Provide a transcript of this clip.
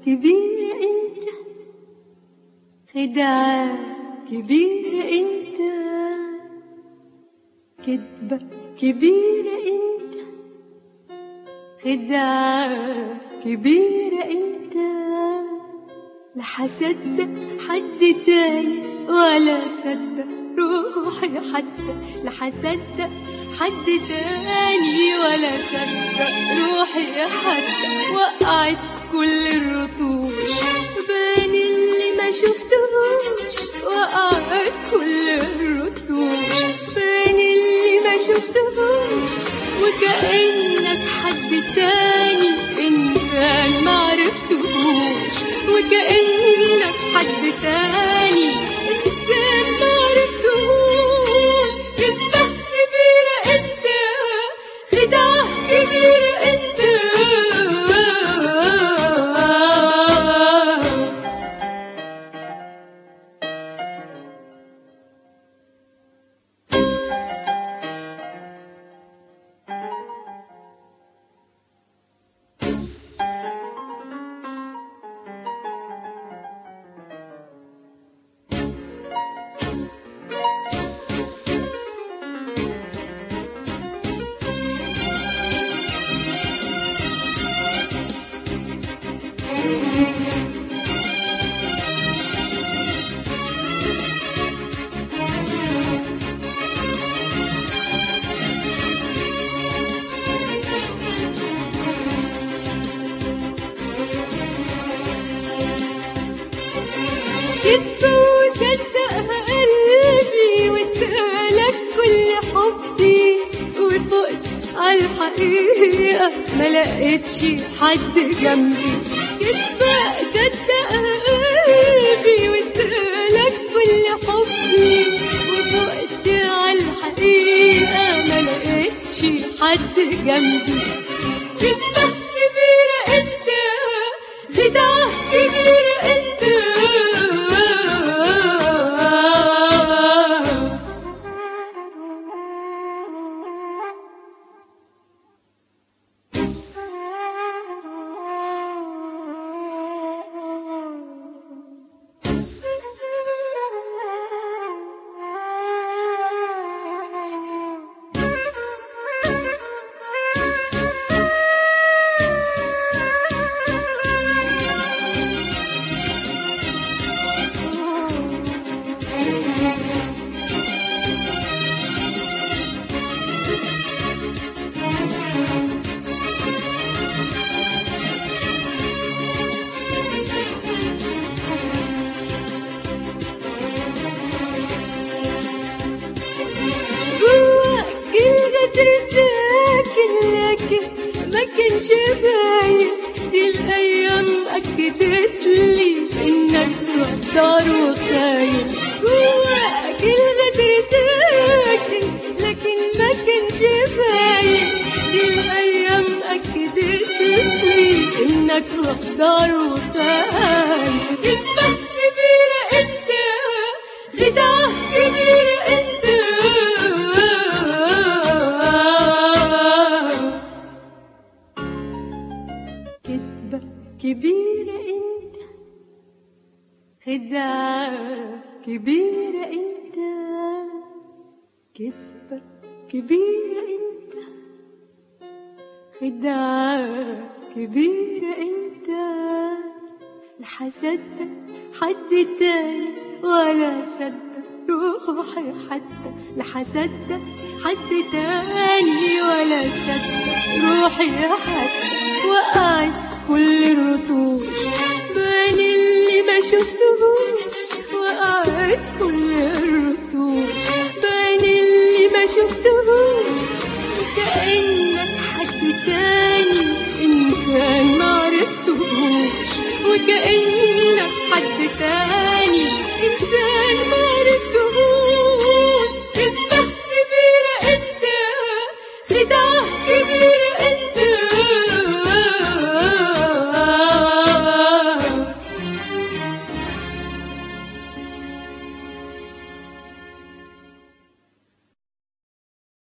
كبيرة انت، خدعة كبيرة انت، كدبة كبيرة انت، خدعة كبيرة انت. لا هصدق حد تاني ولا صدق روحي حتى، لا هصدق حد تاني ولا صدق روحي حتى. وقعت كل الرطوش بين اللي ما شفتهوش، وقعت كل الرطوش بين اللي ما شفتهوش. وكأنك حد تاني إنسان ما عرفتهوش، وكأنك حد تاني إنسان ما عرفتهوش. كذبة كبيرة انت، خدعة كبيرة انت. كدبة وصدقها قلبي وادالك كل حبي، وفقت عالحقيقة ما لقيتش حد جنبي. كدبة صدقها قلبي وادالك كل حبي، وفقت عالحقيقة ما لقيتش حد جنبي. كدبة كبيرة انت، خدعة كبيرة انت. ما كانش باين، دي الأيام أكدت لي إنك غدار وخاين. جواك الغدر ساكن لكن ما كانش باين، دي الأيام أكدت لي إنك غدار وخاين. كذبة كبيرة انت، خدعة كبيرة انت. كبيرة انت، خدعة كبيرة انت، كذبة كبيرة انت، خدعة كبيرة انت. لا هصدق حد تاني ولا صدق روحي حتى، لا هصدق حد تاني ولا صدق روحي حتى. وقعت كل الرطوش بين اللي ما شفتهوش، وقعت كل الرطوش بين اللي ما شفتهوش. وكأنك حد تاني إنسان ما عرفتهوش، وكأنك حد تاني إنسان ما عرفتهوش.